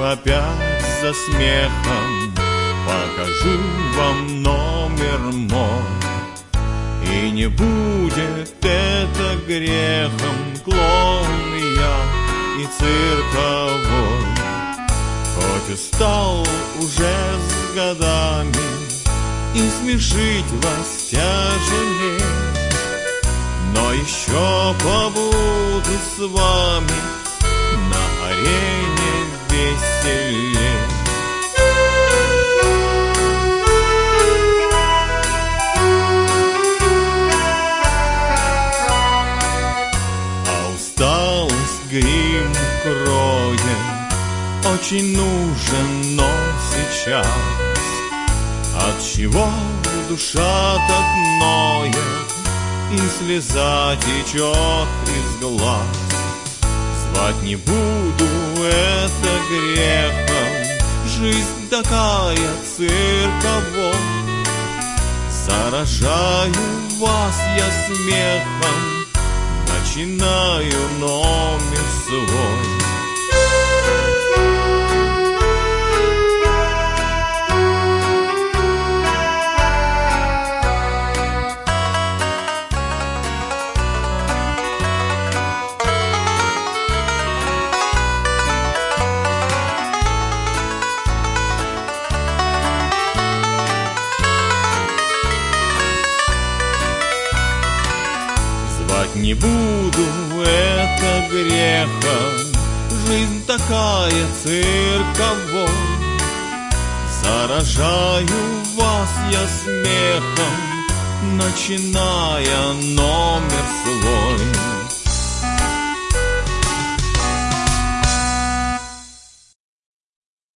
опять за смехом покажу вам номер мой. И не будет это грехом, клоун я и цирковой. Хоть устал уже с годами и смешить вас тяжелее, но еще побуду с вами на арене веселее. А усталость грим кроет, очень нужен он сейчас. Отчего душа так ноет и слеза течет из глаз? Звать не буду, это грехом, жизнь такая цирковой. Заражаю вас я смехом, начинаю номер свой. Не буду, это грехом, жизнь такая цирковой. Заражаю вас я смехом, начиная номер свой.